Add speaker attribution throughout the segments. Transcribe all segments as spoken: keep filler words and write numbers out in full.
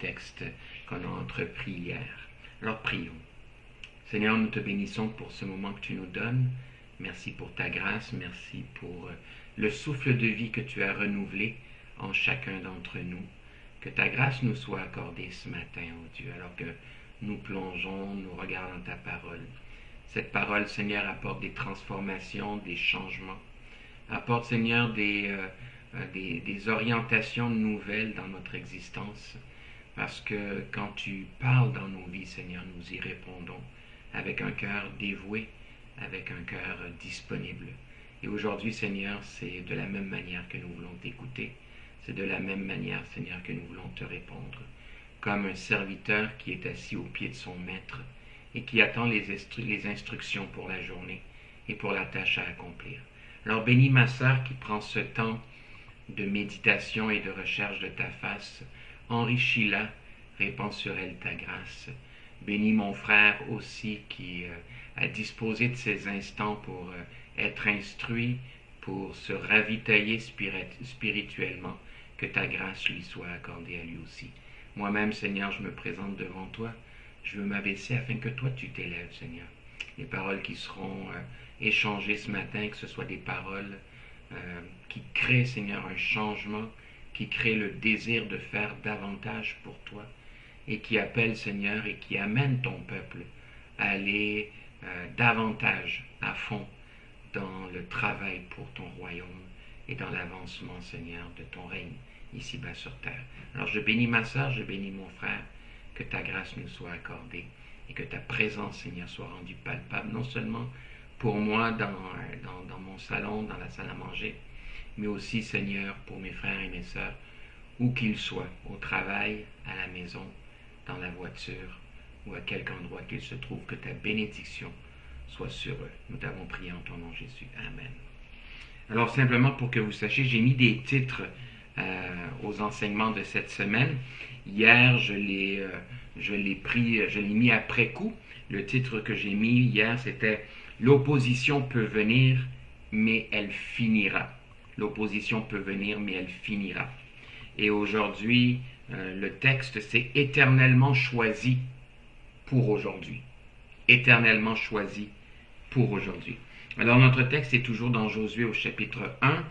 Speaker 1: texte qu'on a entrepris hier. Alors prions. Seigneur, nous te bénissons pour ce moment que tu nous donnes. Merci pour ta grâce, merci pour le souffle de vie que tu as renouvelé en chacun d'entre nous. Que ta grâce nous soit accordée ce matin, ô Dieu, alors que nous plongeons, nous regardons ta parole. Cette parole, Seigneur, apporte des transformations, des changements. Apporte, Seigneur, des, euh, des, des orientations nouvelles dans notre existence. Parce que quand tu parles dans nos vies, Seigneur, nous y répondons avec un cœur dévoué, avec un cœur disponible. Et aujourd'hui, Seigneur, c'est de la même manière que nous voulons t'écouter. C'est de la même manière, Seigneur, que nous voulons te répondre. Comme un serviteur qui est assis au pied de son maître et qui attend les, instru- les instructions pour la journée et pour la tâche à accomplir. Alors bénis ma sœur qui prend ce temps de méditation et de recherche de ta face. Enrichis-la, répands sur elle ta grâce. Bénis mon frère aussi qui euh, a disposé de ces instants pour euh, être instruit, pour se ravitailler spirit- spirituellement. Que ta grâce lui soit accordée à lui aussi. Moi-même, Seigneur, je me présente devant toi. Je veux m'abaisser afin que toi, tu t'élèves, Seigneur. Les paroles qui seront euh, échangées ce matin, que ce soit des paroles euh, qui créent, Seigneur, un changement, qui créent le désir de faire davantage pour toi et qui appellent, Seigneur, et qui amènent ton peuple à aller euh, davantage à fond dans le travail pour ton royaume et dans l'avancement, Seigneur, de ton règne ici-bas sur terre. Alors je bénis ma sœur, je bénis mon frère, que ta grâce nous soit accordée et que ta présence, Seigneur, soit rendue palpable, non seulement pour moi dans, dans, dans mon salon, dans la salle à manger, mais aussi, Seigneur, pour mes frères et mes sœurs, où qu'ils soient, au travail, à la maison, dans la voiture ou à quelque endroit qu'ils se trouvent, que ta bénédiction soit sur eux. Nous t'avons prié en ton nom, Jésus. Amen. Alors, simplement pour que vous sachiez, j'ai mis des titres euh, aux enseignements de cette semaine. Hier, je l'ai, euh, je l'ai pris, je l'ai mis après coup. Le titre que j'ai mis hier, c'était « L'opposition peut venir, mais elle finira ». L'opposition peut venir, mais elle finira. Et aujourd'hui, euh, le texte, c'est « Éternellement choisi pour aujourd'hui ». Éternellement choisi pour aujourd'hui. Alors, notre texte est toujours dans Josué au chapitre un.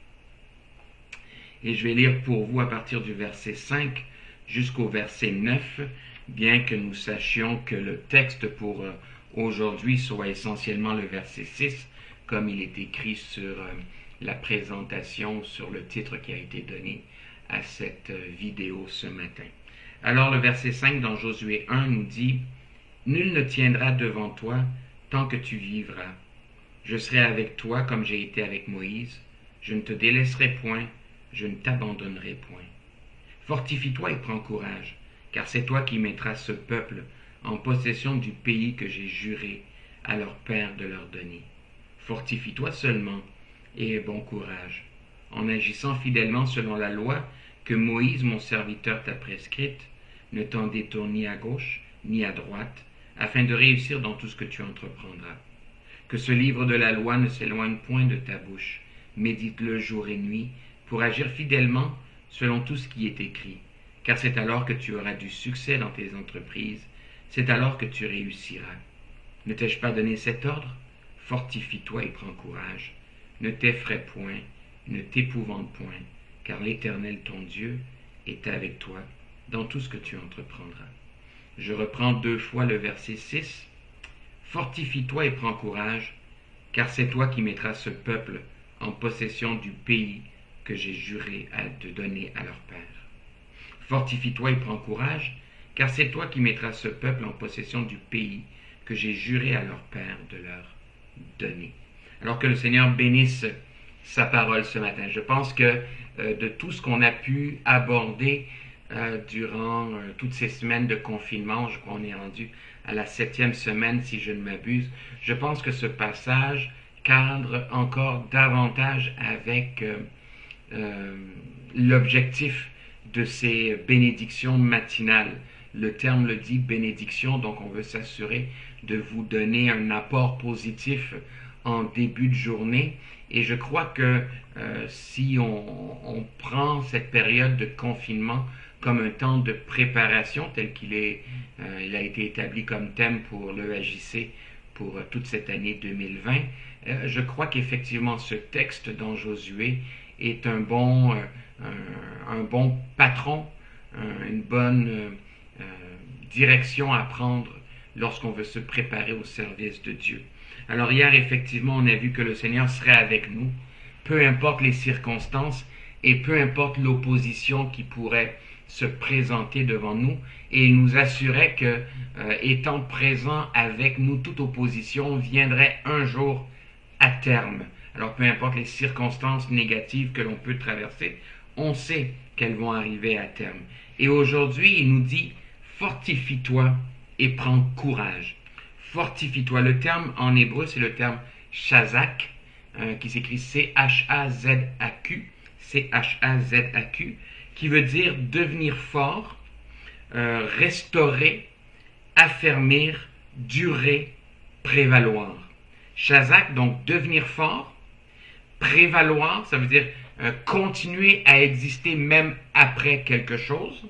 Speaker 1: Et je vais lire pour vous à partir du verset cinq jusqu'au verset neuf, bien que nous sachions que le texte pour euh, aujourd'hui soit essentiellement le verset six, comme il est écrit sur euh, la présentation, sur le titre qui a été donné à cette euh, vidéo ce matin. Alors, le verset cinq dans Josué un nous dit « Nul ne tiendra devant toi tant que tu vivras. Je serai avec toi comme j'ai été avec Moïse. Je ne te délaisserai point, je ne t'abandonnerai point. Fortifie-toi et prends courage, car c'est toi qui mettras ce peuple en possession du pays que j'ai juré à leur père de leur donner. Fortifie-toi seulement et aie bon courage, en agissant fidèlement selon la loi que Moïse, mon serviteur, t'a prescrite. Ne t'en détourne ni à gauche ni à droite, afin de réussir dans tout ce que tu entreprendras. Que ce livre de la loi ne s'éloigne point de ta bouche. Médite-le jour et nuit, pour agir fidèlement selon tout ce qui est écrit. Car c'est alors que tu auras du succès dans tes entreprises, c'est alors que tu réussiras. Ne t'ai-je pas donné cet ordre? Fortifie-toi et prends courage. Ne t'effraie point, ne t'épouvante point, car l'Éternel ton Dieu est avec toi dans tout ce que tu entreprendras. Je reprends deux fois le verset six. Fortifie-toi et prends courage, car c'est toi qui mettras ce peuple en possession du pays que j'ai juré à te donner à leur père. Fortifie-toi et prends courage, car c'est toi qui mettras ce peuple en possession du pays que j'ai juré à leur père de leur donner. Alors que le Seigneur bénisse sa parole ce matin. Je pense que euh, de tout ce qu'on a pu aborder euh, durant euh, toutes ces semaines de confinement, je crois qu'on est rendu à la septième semaine si je ne m'abuse, je pense que ce passage cadre encore davantage avec euh, euh, l'objectif de ces bénédictions matinales. Le terme le dit, bénédiction, donc on veut s'assurer de vous donner un apport positif en début de journée. Et je crois que euh, si on, on prend cette période de confinement comme un temps de préparation tel qu'il est, euh, il a été établi comme thème pour l'E A J C pour euh, toute cette année deux mille vingt. Euh, je crois qu'effectivement ce texte dans Josué est un bon, euh, un, un bon patron, un, une bonne euh, euh, direction à prendre lorsqu'on veut se préparer au service de Dieu. Alors hier, effectivement, on a vu que le Seigneur serait avec nous, peu importe les circonstances et peu importe l'opposition qui pourrait se présenter devant nous, et il nous assurait que, euh, étant présent avec nous, toute opposition viendrait un jour à terme. Alors peu importe les circonstances négatives que l'on peut traverser, on sait qu'elles vont arriver à terme. Et aujourd'hui, il nous dit, fortifie-toi et prends courage. Fortifie-toi. Le terme en hébreu, c'est le terme chazak, euh, qui s'écrit C H A Z A Q, C H A Z A Q, qui veut dire devenir fort, euh, restaurer, affermir, durer, prévaloir. Chazak, donc devenir fort, prévaloir, ça veut dire euh, continuer à exister même après quelque chose.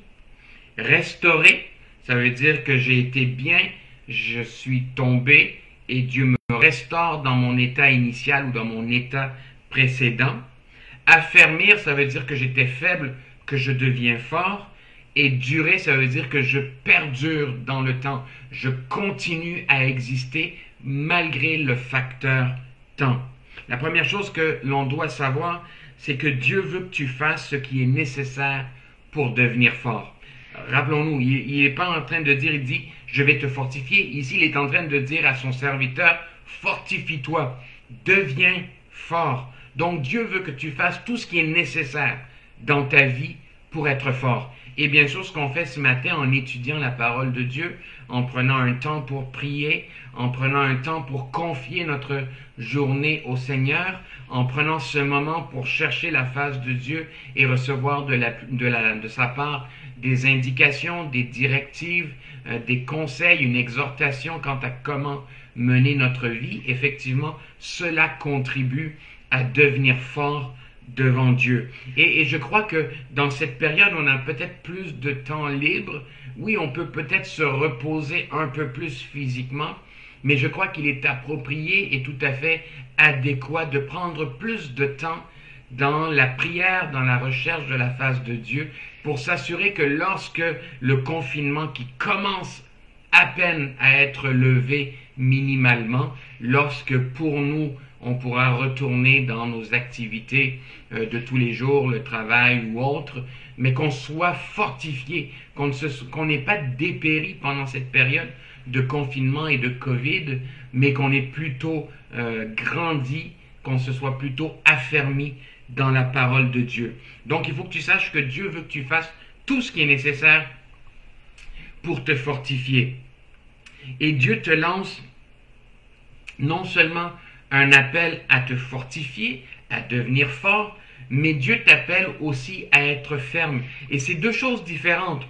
Speaker 1: Restaurer, ça veut dire que j'ai été bien, je suis tombé et Dieu me restaure dans mon état initial ou dans mon état précédent. Affermir, ça veut dire que j'étais faible, que je deviens fort. Et durer, ça veut dire que je perdure dans le temps. Je continue à exister malgré le facteur temps. La première chose que l'on doit savoir, c'est que Dieu veut que tu fasses ce qui est nécessaire pour devenir fort. Rappelons-nous, il n'est pas en train de dire, il dit, je vais te fortifier. Ici, il est en train de dire à son serviteur, fortifie-toi, deviens fort. Donc, Dieu veut que tu fasses tout ce qui est nécessaire dans ta vie pour être fort. Et bien sûr, ce qu'on fait ce matin en étudiant la parole de Dieu, en prenant un temps pour prier, en prenant un temps pour confier notre journée au Seigneur, en prenant ce moment pour chercher la face de Dieu et recevoir de, la, de, la, de sa part des indications, des directives, euh, des conseils, une exhortation quant à comment mener notre vie, effectivement, cela contribue à devenir fort devant Dieu. Et, et je crois que dans cette période, on a peut-être plus de temps libre. Oui, on peut peut-être se reposer un peu plus physiquement, mais je crois qu'il est approprié et tout à fait adéquat de prendre plus de temps dans la prière, dans la recherche de la face de Dieu, pour s'assurer que lorsque le confinement qui commence à peine à être levé minimalement, lorsque pour nous, on pourra retourner dans nos activités euh, de tous les jours, le travail ou autre, mais qu'on soit fortifié, qu'on qu'on n'ait pas dépéri pendant cette période de confinement et de COVID, mais qu'on ait plutôt euh, grandi, qu'on se soit plutôt affermi dans la parole de Dieu. Donc, il faut que tu saches que Dieu veut que tu fasses tout ce qui est nécessaire pour te fortifier. Et Dieu te lance non seulement un appel à te fortifier, à devenir fort, mais Dieu t'appelle aussi à être ferme. Et c'est deux choses différentes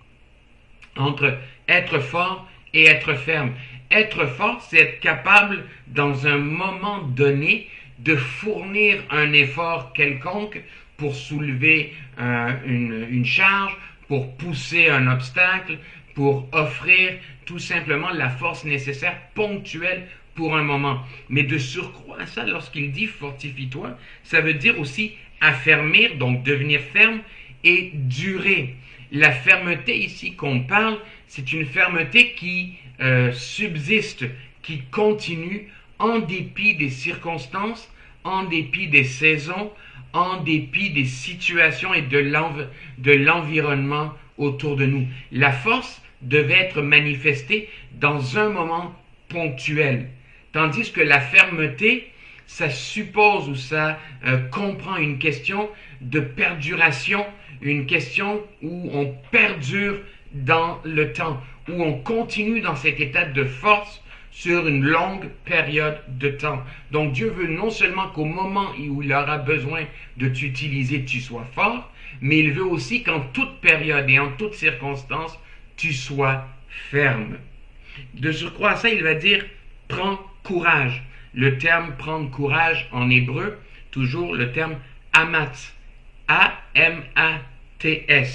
Speaker 1: entre être fort et être ferme. Être fort, c'est être capable, dans un moment donné, de fournir un effort quelconque pour soulever euh, une, une charge, pour pousser un obstacle, pour offrir tout simplement la force nécessaire, ponctuelle, pour un moment. Mais de surcroît à ça, lorsqu'il dit fortifie-toi, ça veut dire aussi affermir, donc devenir ferme, et durer. La fermeté ici qu'on parle, c'est une fermeté qui euh, subsiste, qui continue en dépit des circonstances, en dépit des saisons, en dépit des situations et de l'env- de l'environnement autour de nous. La force devait être manifestée dans un moment ponctuel. Tandis que la fermeté, ça suppose ou ça euh, comprend une question de perduration, une question où on perdure dans le temps, où on continue dans cet état de force sur une longue période de temps. Donc Dieu veut non seulement qu'au moment où il aura besoin de t'utiliser, tu sois fort, mais il veut aussi qu'en toute période et en toute circonstance, tu sois ferme. De surcroît à ça, il va dire « prends courage ». Le terme « prendre courage » en hébreu, toujours le terme « amatz », A M A T S.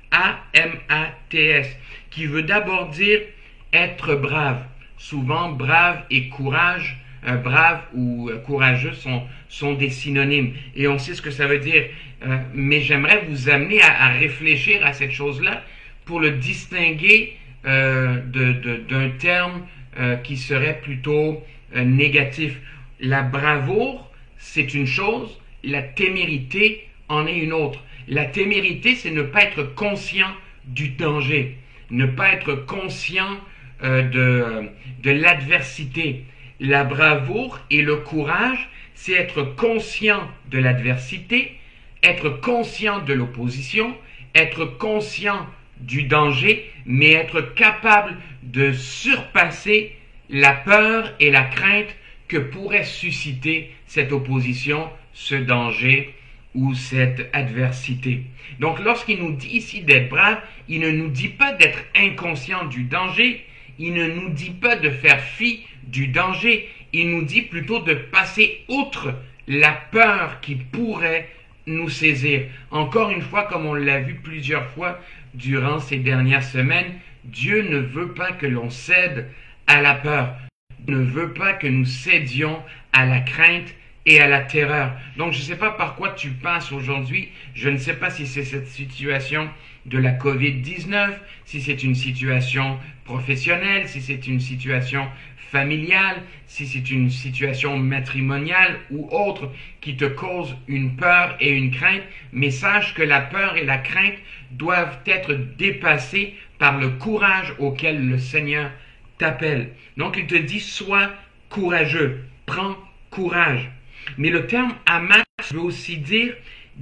Speaker 1: A M A T S, qui veut d'abord dire être brave. Souvent, brave et courage, euh, brave ou euh, courageux sont, sont des synonymes. Et on sait ce que ça veut dire. Euh, mais j'aimerais vous amener à, à réfléchir à cette chose-là pour le distinguer euh, de, de, d'un terme euh, qui serait plutôt euh, négatif. La bravoure, c'est une chose, la témérité en est une autre. La témérité, c'est ne pas être conscient du danger, ne pas être conscient euh, de, de l'adversité. La bravoure et le courage, c'est être conscient de l'adversité, être conscient de l'opposition, être conscient du danger, mais être capable de surpasser la peur et la crainte que pourrait susciter cette opposition, ce danger ou cette adversité. Donc lorsqu'il nous dit ici d'être brave, il ne nous dit pas d'être inconscient du danger, il ne nous dit pas de faire fi du danger, il nous dit plutôt de passer outre la peur qui pourrait nous saisir. Encore une fois, comme on l'a vu plusieurs fois durant ces dernières semaines, Dieu ne veut pas que l'on cède à la peur, ne veut pas que nous cédions à la crainte et à la terreur. Donc, je ne sais pas par quoi tu passes aujourd'hui. Je ne sais pas si c'est cette situation de la covid dix-neuf, si c'est une situation professionnelle, si c'est une situation familiale, si c'est une situation matrimoniale ou autre qui te cause une peur et une crainte. Mais sache que la peur et la crainte doivent être dépassées par le courage auquel le Seigneur t'appelle. Donc, il te dit, sois courageux, prends courage. Mais le terme amas veut aussi dire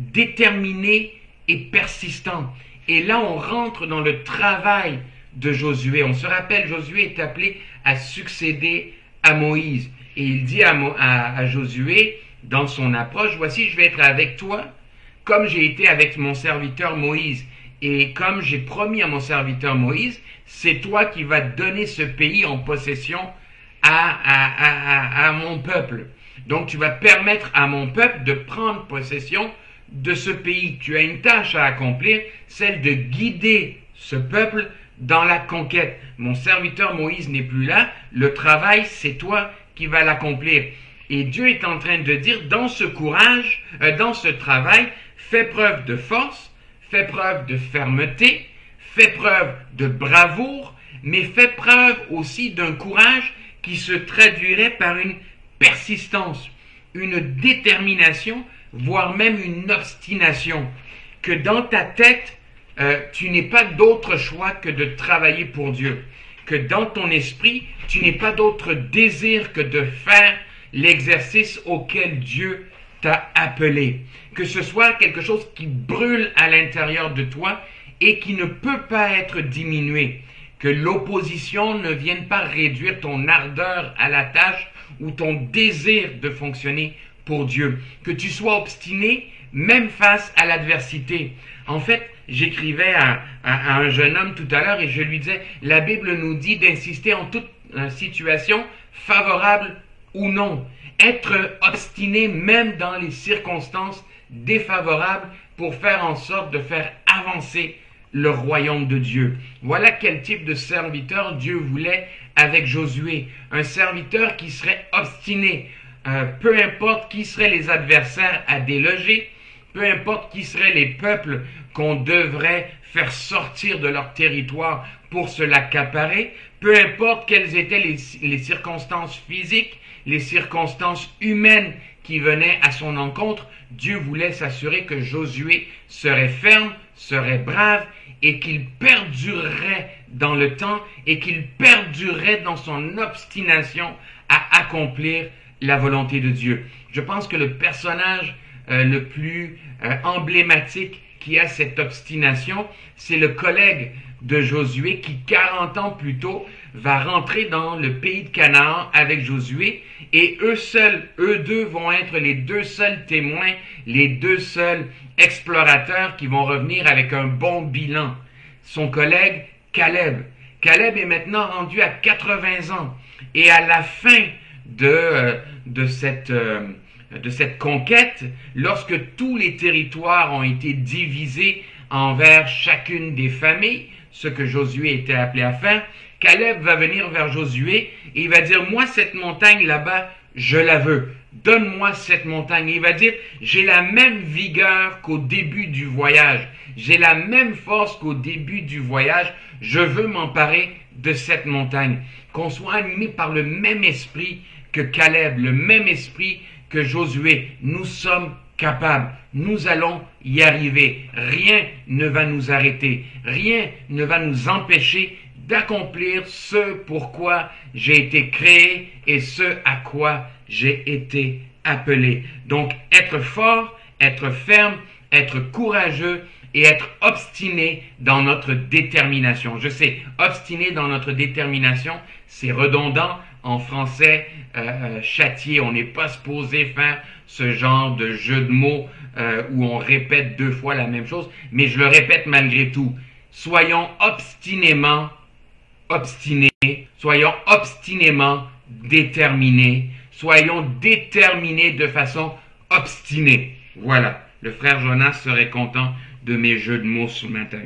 Speaker 1: déterminé et persistant. Et là, on rentre dans le travail de Josué. On se rappelle, Josué est appelé à succéder à Moïse. Et il dit à, Mo, à, à Josué, dans son approche, voici, je vais être avec toi, comme j'ai été avec mon serviteur Moïse. Et comme j'ai promis à mon serviteur Moïse, c'est toi qui vas donner ce pays en possession à, à, à, à, à mon peuple. Donc tu vas permettre à mon peuple de prendre possession de ce pays. Tu as une tâche à accomplir, celle de guider ce peuple dans la conquête. Mon serviteur Moïse n'est plus là, le travail, c'est toi qui vas l'accomplir. Et Dieu est en train de dire, dans ce courage, euh, dans ce travail, fais preuve de force, fais preuve de fermeté, fais preuve de bravoure, mais fais preuve aussi d'un courage qui se traduirait par une persistance, une détermination, voire même une obstination. Que dans ta tête, euh, tu n'aies pas d'autre choix que de travailler pour Dieu. Que dans ton esprit, tu n'aies pas d'autre désir que de faire l'exercice auquel Dieu t'a appelé. Que ce soit quelque chose qui brûle à l'intérieur de toi et qui ne peut pas être diminué. Que l'opposition ne vienne pas réduire ton ardeur à la tâche ou ton désir de fonctionner pour Dieu. Que tu sois obstiné même face à l'adversité. En fait, j'écrivais à, à, à un jeune homme tout à l'heure et je lui disais, la Bible nous dit d'insister en toute situation, favorable ou non. Être obstiné même dans les circonstances défavorables pour faire en sorte de faire avancer le royaume de Dieu. Voilà quel type de serviteur Dieu voulait avec Josué. Un serviteur qui serait obstiné. Euh, peu importe qui seraient les adversaires à déloger, peu importe qui seraient les peuples qu'on devrait faire sortir de leur territoire pour se l'accaparer, peu importe quelles étaient les, les circonstances physiques, les circonstances humaines qui venaient à son encontre, Dieu voulait s'assurer que Josué serait ferme, serait brave et qu'il perdurerait dans le temps et qu'il perdurerait dans son obstination à accomplir la volonté de Dieu. Je pense que le personnage euh, le plus euh, emblématique qui a cette obstination, c'est le collègue de Josué qui, quarante ans plus tôt, va rentrer dans le pays de Canaan avec Josué et eux seuls, eux deux vont être les deux seuls témoins, les deux seuls explorateurs qui vont revenir avec un bon bilan. Son collègue Caleb. Caleb est maintenant rendu à quatre-vingts ans et à la fin de, euh, de cette... Euh, de cette conquête, lorsque tous les territoires ont été divisés envers chacune des familles, ce que Josué était appelé à faire. Caleb va venir vers Josué et il va dire, moi cette montagne là-bas, je la veux. Donne-moi cette montagne. Il va dire, j'ai la même vigueur qu'au début du voyage. J'ai la même force qu'au début du voyage. Je veux m'emparer de cette montagne. Qu'on soit animé par le même esprit que Caleb, le même esprit que Josué. Nous sommes capables. Nous allons y arriver. Rien ne va nous arrêter. Rien ne va nous empêcher d'accomplir ce pourquoi j'ai été créé et ce à quoi j'ai été appelé. Donc, être fort, être ferme, être courageux et être obstiné dans notre détermination. Je sais, obstiné dans notre détermination, c'est redondant. En français, euh, châtier, on n'est pas supposé faire ce genre de jeu de mots euh, où on répète deux fois la même chose, mais je le répète malgré tout. Soyons obstinément obstinés, soyons obstinément déterminés, soyons déterminés de façon obstinée. Voilà, le frère Jonas serait content de mes jeux de mots ce matin.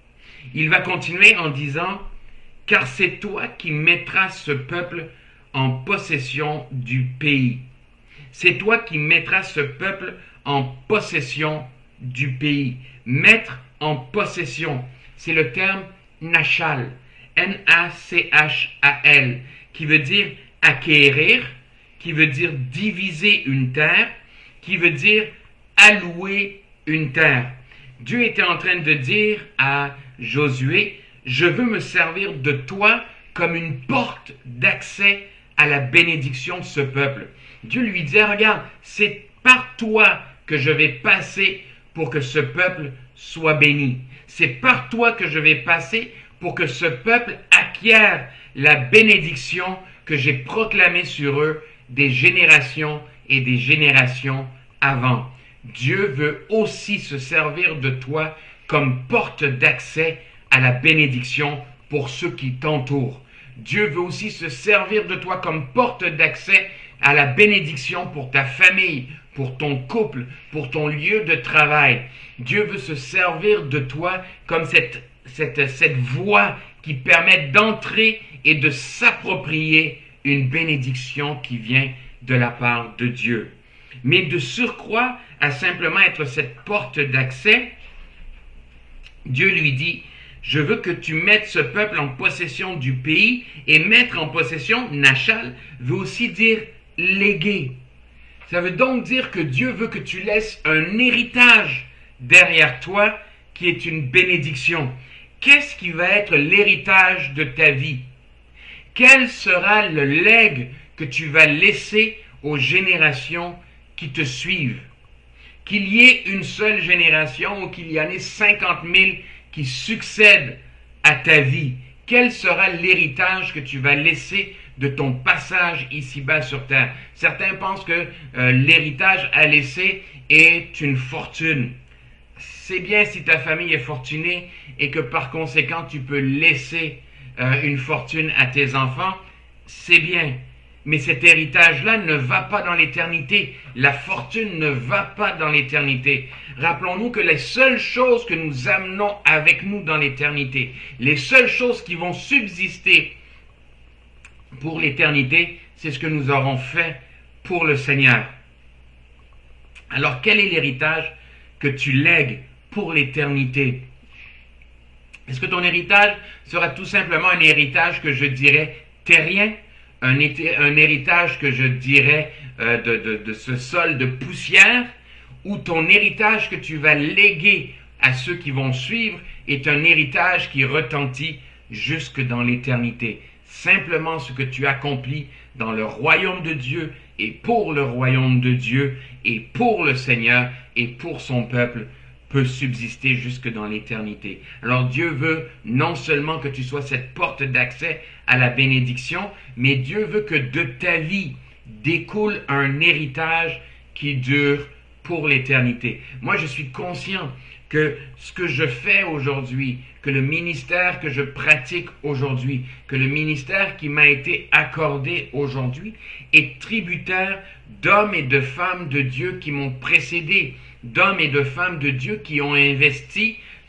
Speaker 1: Il va continuer en disant, « Car c'est toi qui mettras ce peuple en possession du pays. C'est toi qui mettras ce peuple en possession du pays. » Mettre en possession, c'est le terme « nachal ». N A C H A L, qui veut dire acquérir, qui veut dire diviser une terre, qui veut dire allouer une terre. Dieu était en train de dire à Josué, je veux me servir de toi comme une porte d'accès à la bénédiction de ce peuple. Dieu lui disait, regarde, c'est par toi que je vais passer pour que ce peuple soit béni. C'est par toi que je vais passer pour que ce peuple acquiert la bénédiction que j'ai proclamée sur eux des générations et des générations avant. Dieu veut aussi se servir de toi comme porte d'accès à la bénédiction pour ceux qui t'entourent. Dieu veut aussi se servir de toi comme porte d'accès à la bénédiction pour ta famille, pour ton couple, pour ton lieu de travail. Dieu veut se servir de toi comme cette Cette, cette voie qui permet d'entrer et de s'approprier une bénédiction qui vient de la part de Dieu. Mais de surcroît à simplement être cette porte d'accès, Dieu lui dit, je veux que tu mettes ce peuple en possession du pays, et mettre en possession, nachal, veut aussi dire léguer. Ça veut donc dire que Dieu veut que tu laisses un héritage derrière toi qui est une bénédiction. Qu'est-ce qui va être l'héritage de ta vie? Quel sera le legs que tu vas laisser aux générations qui te suivent? Qu'il y ait une seule génération ou qu'il y en ait cinquante mille qui succèdent à ta vie, quel sera l'héritage que tu vas laisser de ton passage ici-bas sur terre? Certains pensent que euh, l'héritage à laisser est une fortune. C'est bien si ta famille est fortunée et que par conséquent tu peux laisser euh, une fortune à tes enfants, c'est bien. Mais cet héritage-là ne va pas dans l'éternité. La fortune ne va pas dans l'éternité. Rappelons-nous que les seules choses que nous amenons avec nous dans l'éternité, les seules choses qui vont subsister pour l'éternité, c'est ce que nous aurons fait pour le Seigneur. Alors quel est l'héritage que tu lègues pour l'éternité? Est-ce que ton héritage sera tout simplement un héritage que je dirais terrien, un, un héritage que je dirais euh, de, de, de ce sol de poussière, ou ton héritage que tu vas léguer à ceux qui vont suivre est un héritage qui retentit jusque dans l'éternité? Simplement ce que tu accomplis dans le royaume de Dieu et pour le royaume de Dieu et pour le Seigneur et pour son peuple peut subsister jusque dans l'éternité. Alors Dieu veut non seulement que tu sois cette porte d'accès à la bénédiction, mais Dieu veut que de ta vie découle un héritage qui dure pour l'éternité. Moi, je suis conscient que ce que je fais aujourd'hui, que le ministère que je pratique aujourd'hui, que le ministère qui m'a été accordé aujourd'hui est tributaire d'hommes et de femmes de Dieu qui m'ont précédé, d'hommes et de femmes de Dieu qui ont investi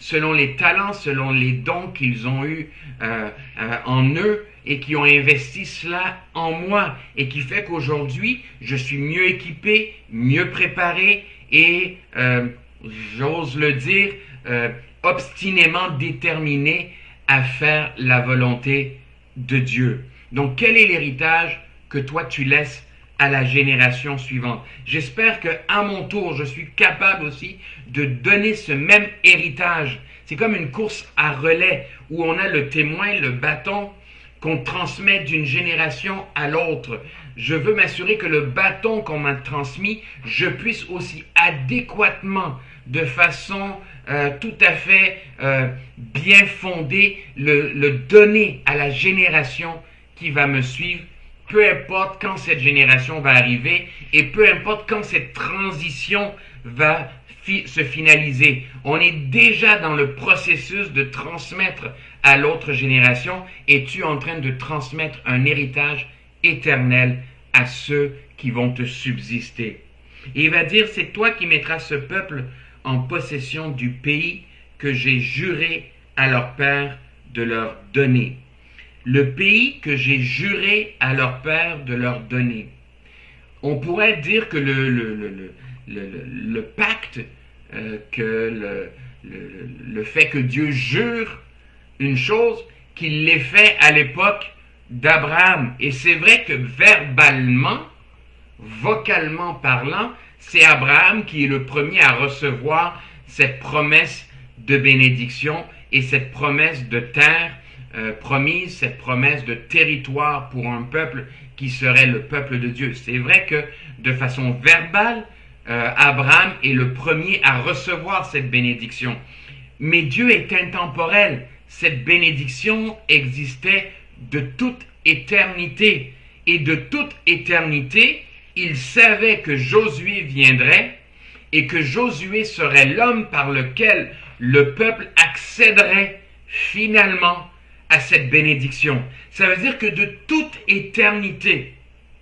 Speaker 1: selon les talents, selon les dons qu'ils ont eus euh, euh, en eux et qui ont investi cela en moi et qui fait qu'aujourd'hui, je suis mieux équipé, mieux préparé et, euh, j'ose le dire, euh, obstinément déterminé à faire la volonté de Dieu. Donc, quel est l'héritage que toi tu laisses à la génération suivante? J'espère que à mon tour, je suis capable aussi de donner ce même héritage. C'est comme une course à relais où on a le témoin, le bâton qu'on transmet d'une génération à l'autre. Je veux m'assurer que le bâton qu'on m'a transmis, je puisse aussi adéquatement, de façon euh, tout à fait euh, bien fondée, le, le donner à la génération qui va me suivre, peu importe quand cette génération va arriver et peu importe quand cette transition va fi- se finaliser. On est déjà dans le processus de transmettre à l'autre génération et tu es en train de transmettre un héritage éternel à ceux qui vont te subsister. Et il va dire, c'est toi qui mettras ce peuple en possession du pays que j'ai juré à leur père de leur donner. Le pays que j'ai juré à leur père de leur donner. On pourrait dire que le, le, le, le, le, le pacte, euh, que le, le, le fait que Dieu jure une chose, qu'il l'ait fait à l'époque d'Abraham. Et c'est vrai que verbalement, vocalement parlant, c'est Abraham qui est le premier à recevoir cette promesse de bénédiction et cette promesse de terre euh, promise, cette promesse de territoire pour un peuple qui serait le peuple de Dieu. C'est vrai que de façon verbale, euh, Abraham est le premier à recevoir cette bénédiction. Mais Dieu est intemporel. Cette bénédiction existait de toute éternité. Et de toute éternité, il savait que Josué viendrait et que Josué serait l'homme par lequel le peuple accéderait finalement à cette bénédiction. Ça veut dire que de toute éternité,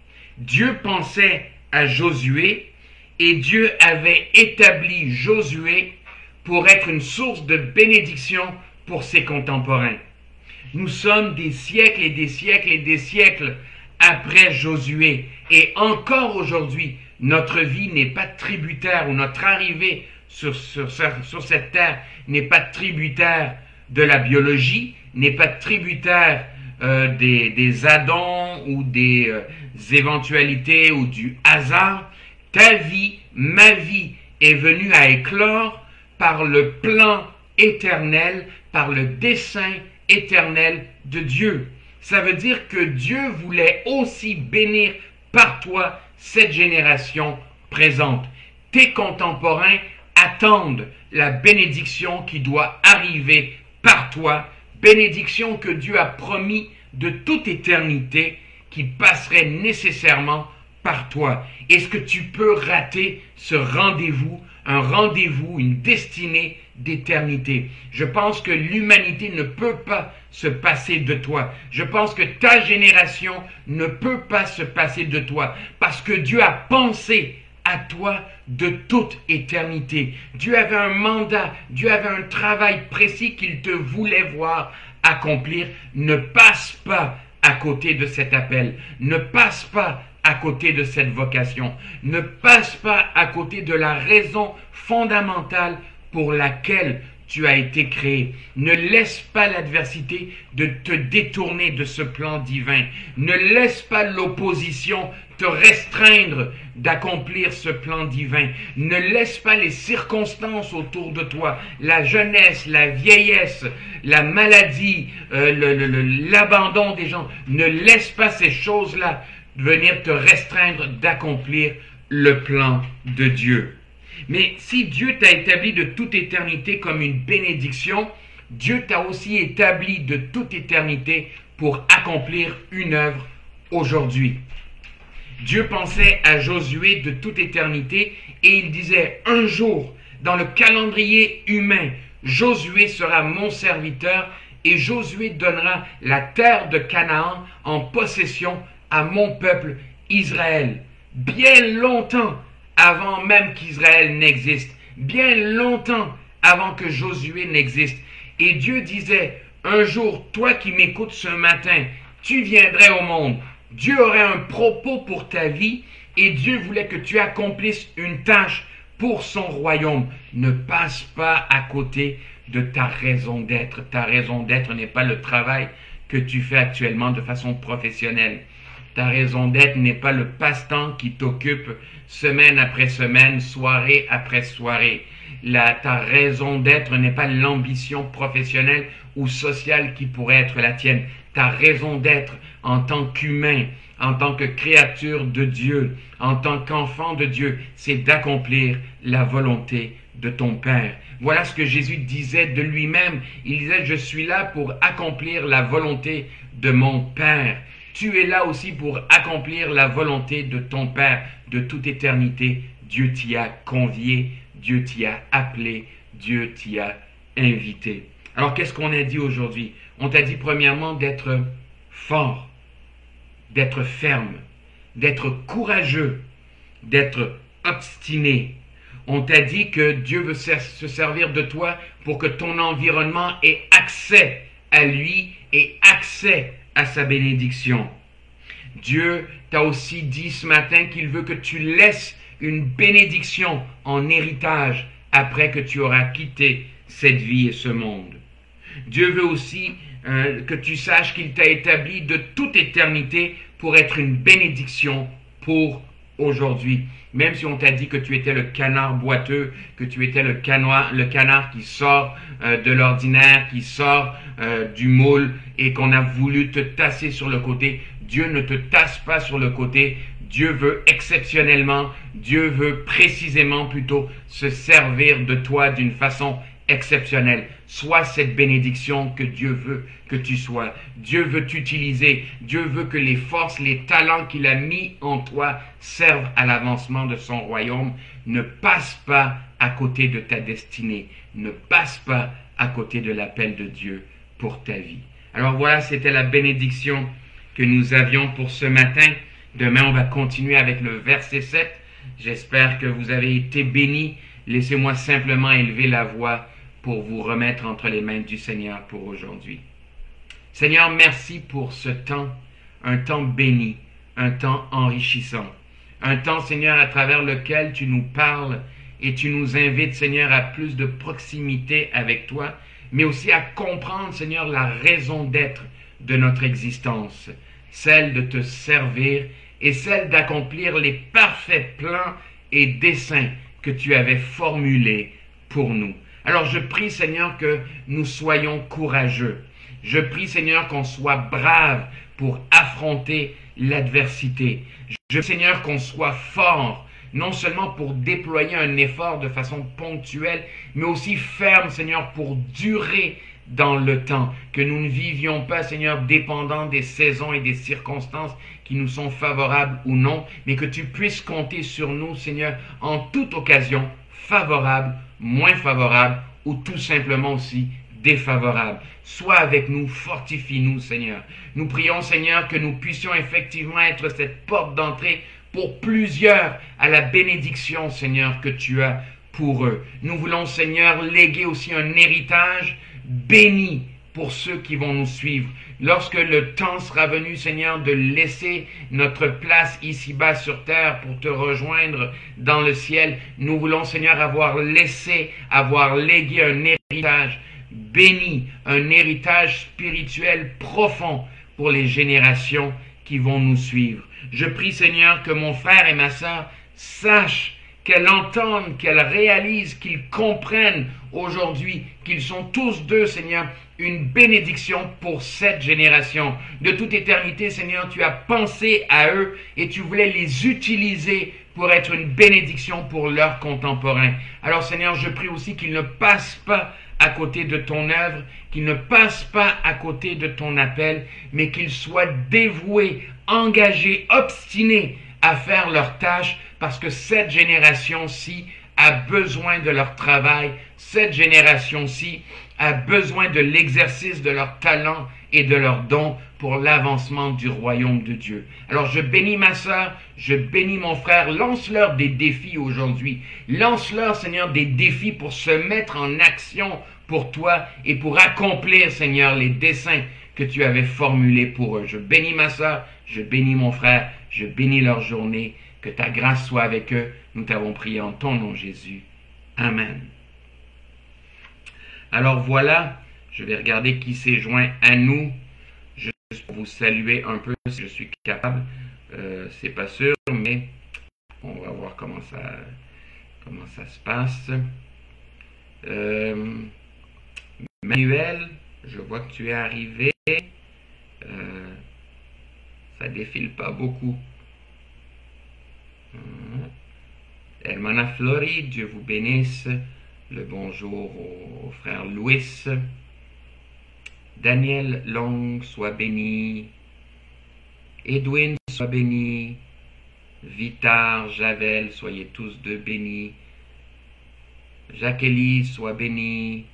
Speaker 1: Dieu pensait à Josué et Dieu avait établi Josué pour être une source de bénédiction pour ses contemporains. Nous sommes des siècles et des siècles et des siècles après Josué. Et encore aujourd'hui, notre vie n'est pas tributaire, ou notre arrivée sur, sur, sur cette terre n'est pas tributaire de la biologie, n'est pas tributaire euh, des, des addons ou des euh, éventualités ou du hasard. Ta vie, ma vie est venue à éclore par le plan éternel, par le dessein éternel de Dieu. Ça veut dire que Dieu voulait aussi bénir par toi cette génération présente. Tes contemporains attendent la bénédiction qui doit arriver par toi, bénédiction que Dieu a promis de toute éternité qui passerait nécessairement par toi. Est-ce que tu peux rater ce rendez-vous, un rendez-vous, une destinée d'éternité? Je pense que l'humanité ne peut pas se passer de toi. Je pense que ta génération ne peut pas se passer de toi parce que Dieu a pensé à toi de toute éternité. Dieu avait un mandat, Dieu avait un travail précis qu'il te voulait voir accomplir. Ne passe pas à côté de cet appel. Ne passe pas à côté de cette vocation. Ne passe pas à côté de la raison fondamentale pour laquelle tu as été créé. Ne laisse pas l'adversité de te détourner de ce plan divin. Ne laisse pas l'opposition te restreindre d'accomplir ce plan divin. Ne laisse pas les circonstances autour de toi, la jeunesse, la vieillesse, la maladie, euh, le, le, le, l'abandon des gens. Ne laisse pas ces choses-là venir te restreindre d'accomplir le plan de Dieu. Mais si Dieu t'a établi de toute éternité comme une bénédiction, Dieu t'a aussi établi de toute éternité pour accomplir une œuvre aujourd'hui. Dieu pensait à Josué de toute éternité et il disait, un jour, dans le calendrier humain, Josué sera mon serviteur et Josué donnera la terre de Canaan en possession à mon peuple Israël. Bien longtemps avant même qu'Israël n'existe, bien longtemps avant que Josué n'existe. Et Dieu disait, un jour, toi qui m'écoutes ce matin, tu viendrais au monde. Dieu aurait un propos pour ta vie et Dieu voulait que tu accomplisses une tâche pour son royaume. Ne passe pas à côté de ta raison d'être. Ta raison d'être n'est pas le travail que tu fais actuellement de façon professionnelle. Ta raison d'être n'est pas le passe-temps qui t'occupe semaine après semaine, soirée après soirée. La, ta raison d'être n'est pas l'ambition professionnelle ou sociale qui pourrait être la tienne. Ta raison d'être en tant qu'humain, en tant que créature de Dieu, en tant qu'enfant de Dieu, c'est d'accomplir la volonté de ton Père. Voilà ce que Jésus disait de lui-même. Il disait, je suis là pour accomplir la volonté de mon Père. Tu es là aussi pour accomplir la volonté de ton Père de toute éternité. Dieu t'y a convié, Dieu t'y a appelé, Dieu t'y a invité. Alors, qu'est-ce qu'on a dit aujourd'hui? On t'a dit premièrement d'être fort, d'être ferme, d'être courageux, d'être obstiné. On t'a dit que Dieu veut se servir de toi pour que ton environnement ait accès à lui et accès à sa bénédiction. Dieu t'a aussi dit ce matin qu'il veut que tu laisses une bénédiction en héritage après que tu auras quitté cette vie et ce monde. Dieu veut aussi euh, que tu saches qu'il t'a établi de toute éternité pour être une bénédiction pour aujourd'hui. Même si on t'a dit que tu étais le canard boiteux, que tu étais le canard, le canard qui sort euh, de l'ordinaire, qui sort euh, du moule et qu'on a voulu te tasser sur le côté, Dieu ne te tasse pas sur le côté. Dieu veut exceptionnellement, Dieu veut précisément plutôt se servir de toi d'une façon exceptionnelle. Sois cette bénédiction que Dieu veut que tu sois. Dieu veut t'utiliser. Dieu veut que les forces, les talents qu'il a mis en toi servent à l'avancement de son royaume. Ne passe pas à côté de ta destinée. Ne passe pas à côté de l'appel de Dieu pour ta vie. Alors voilà, c'était la bénédiction que nous avions pour ce matin. Demain, on va continuer avec le verset sept. J'espère que vous avez été bénis. Laissez-moi simplement élever la voix pour vous remettre entre les mains du Seigneur pour aujourd'hui. Seigneur, merci pour ce temps, un temps béni, un temps enrichissant. Un temps, Seigneur, à travers lequel tu nous parles et tu nous invites, Seigneur, à plus de proximité avec toi, mais aussi à comprendre, Seigneur, la raison d'être de notre existence, celle de te servir et celle d'accomplir les parfaits plans et desseins que tu avais formulés pour nous. Alors je prie, Seigneur, que nous soyons courageux. Je prie, Seigneur, qu'on soit brave pour affronter l'adversité. Je prie, Seigneur, qu'on soit fort, non seulement pour déployer un effort de façon ponctuelle, mais aussi ferme, Seigneur, pour durer dans le temps. Que nous ne vivions pas, Seigneur, dépendant des saisons et des circonstances qui nous sont favorables ou non, mais que tu puisses compter sur nous, Seigneur, en toute occasion, favorable, moins favorable ou tout simplement aussi défavorable. Sois avec nous, fortifie-nous, Seigneur. Nous prions, Seigneur, que nous puissions effectivement être cette porte d'entrée pour plusieurs à la bénédiction, Seigneur, que tu as pour eux. Nous voulons, Seigneur, léguer aussi un héritage béni pour ceux qui vont nous suivre. Lorsque le temps sera venu, Seigneur, de laisser notre place ici-bas sur terre pour te rejoindre dans le ciel, nous voulons, Seigneur, avoir laissé, avoir légué un héritage béni, un héritage spirituel profond pour les générations qui vont nous suivre. Je prie, Seigneur, que mon frère et ma sœur sachent, qu'elles entendent, qu'elles réalisent, qu'ils comprennent aujourd'hui qu'ils sont tous deux, Seigneur, une bénédiction pour cette génération. De toute éternité, Seigneur, tu as pensé à eux et tu voulais les utiliser pour être une bénédiction pour leurs contemporains. Alors, Seigneur, je prie aussi qu'ils ne passent pas à côté de ton œuvre, qu'ils ne passent pas à côté de ton appel, mais qu'ils soient dévoués, engagés, obstinés à faire leur tâche, parce que cette génération-ci a besoin de leur travail, cette génération-ci a besoin de l'exercice de leur talent et de leurs dons pour l'avancement du royaume de Dieu. Alors je bénis ma sœur, je bénis mon frère, lance-leur des défis aujourd'hui. Lance-leur, Seigneur, des défis pour se mettre en action pour toi et pour accomplir, Seigneur, les desseins que tu avais formulés pour eux. Je bénis ma sœur, je bénis mon frère, je bénis leur journée. Que ta grâce soit avec eux. Nous t'avons prié en ton nom, Jésus. Amen. Alors voilà, je vais regarder qui s'est joint à nous. Juste pour vous saluer un peu si je suis capable. Euh, c'est pas sûr, mais on va voir comment ça, comment ça se passe. Euh, Manuel, je vois que tu es arrivé. Euh, ça défile pas beaucoup. Hermana Flori, Dieu vous bénisse. Le bonjour au, au frère Louis. Daniel Long, sois béni. Edwin, sois béni. Vitar, Javel, soyez tous deux bénis. Jacqueline, sois bénie.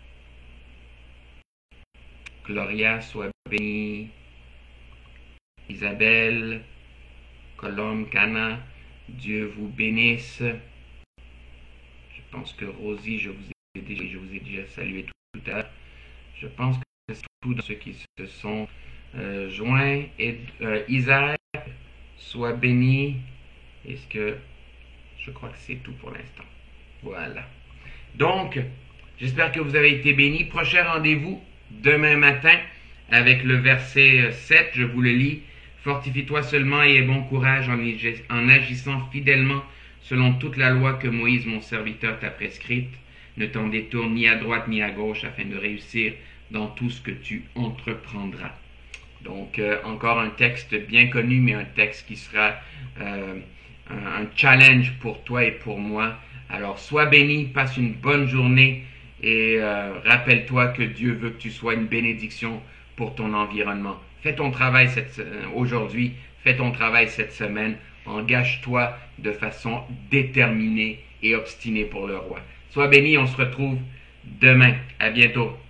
Speaker 1: Gloria, sois bénie. Isabelle, Colombe, Cana, Dieu vous bénisse. Je pense que Rosie, je vous ai déjà, je vous ai déjà salué tout, tout à l'heure. Je pense que c'est tout dans ceux qui se sont euh, joints. Et euh, Isaac, sois béni. Est-ce que je crois que c'est tout pour l'instant. Voilà. Donc, j'espère que vous avez été bénis. Prochain rendez-vous demain matin avec le verset sept. Je vous le lis. Fortifie-toi seulement et aie bon courage en, en agissant fidèlement selon toute la loi que Moïse, mon serviteur, t'a prescrite. Ne t'en détourne ni à droite ni à gauche afin de réussir dans tout ce que tu entreprendras. Donc, euh, encore un texte bien connu, mais un texte qui sera euh, un, un challenge pour toi et pour moi. Alors, sois béni, passe une bonne journée et euh, rappelle-toi que Dieu veut que tu sois une bénédiction pour ton environnement. Fais ton travail cette, euh, aujourd'hui, fais ton travail cette semaine. Engage-toi de façon déterminée et obstinée pour le roi. Sois béni, on se retrouve demain. À bientôt.